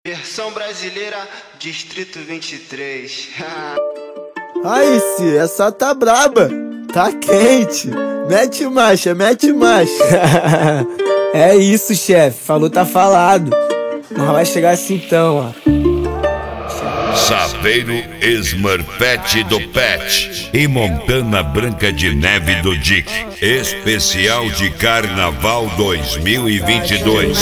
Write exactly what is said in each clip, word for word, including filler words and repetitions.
Versão brasileira, Distrito vinte e três. Aí, Ci, essa tá braba, tá quente. Mete marcha, mete marcha. É isso, chefe, falou tá falado. Nós vai chegar assim então, ó. Saveiro Smurfette do Pet e Montana Branca de Neve do Dick. Especial de Carnaval dois mil e vinte e dois.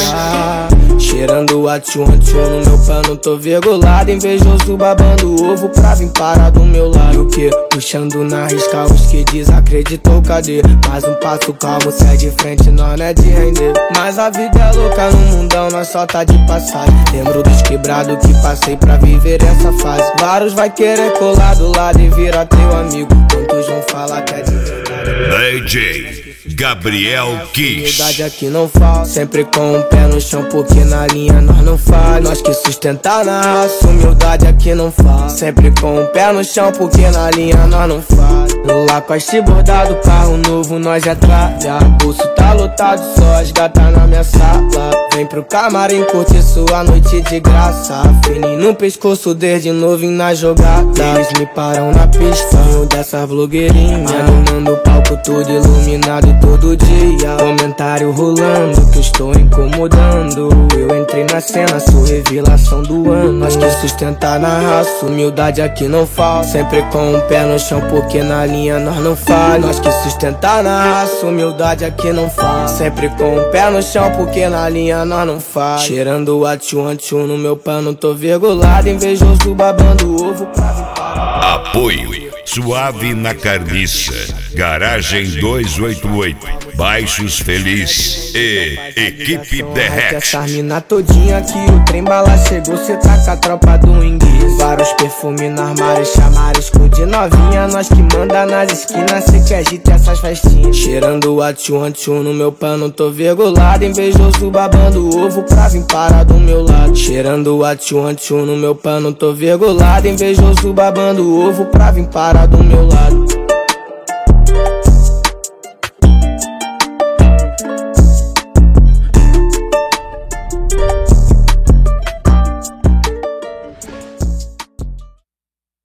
Cheirando a tchum tchum no meu pano, tô virgulado, invejoso babando ovo pra vir parar do meu lado. E o que? Puxando na risca os que desacreditou, cadê? Mais um passo calmo, sai de frente, nós não é de render. Mas a vida é louca no mundão, nós só tá de passagem. Lembro dos quebrados que passei pra viver essa fase. Vários vai querer colar do lado e virar teu amigo. Quantos vão falar que é de verdade? D J Gabriel Kiss. Humildade aqui não falta, sempre com o pé no chão, porque na linha nós não falha. Nós que sustentar na raça, humildade aqui não falta, sempre com o pé no chão, porque na linha nós não falha. No Lacoste bordado, carro novo nós já traga. Bolso tá lotado, só as gatas na minha sala. Vem pro camarim curtir sua noite de graça. Fininho no pescoço desde novinho na jogada. Eles me param na pista, sonho dessas blogueirinhas, animando o palco todo iluminado todo dia. Comentário rolando que eu estou incomodando. Eu entrei na cena, sou revelação do ano. Nós que sustentar na raça, humildade aqui não falta, sempre com o pé no chão, porque na linha nós não falha. Nós que sustentar na raça, humildade aqui não falta, sempre com o pé no chão, porque na linha nós não falha. Cheirando a tchum tchum no meu pano, tô virgulado, invejoso babando ovo pra vir parar. Apoio Suave na Carniça, Garagem duzentos e oitenta e oito, Baixos Feliz e Equipe Derrete. Essa mina todinha que o trem bala chegou, cê tá com a tropa do inglês. Vários perfumes no armário, chamaram escudo de novinha. Nós que manda nas esquinas, cê que agita essas festinhas. Cheirando a tchum tchum no meu pano, tô virgulado, invejoso babando ovo pra vir parar do meu lado. Cheirando a tchum tchum no meu pano, tô virgulado, invejoso babando ovo pra vir parar do meu lado.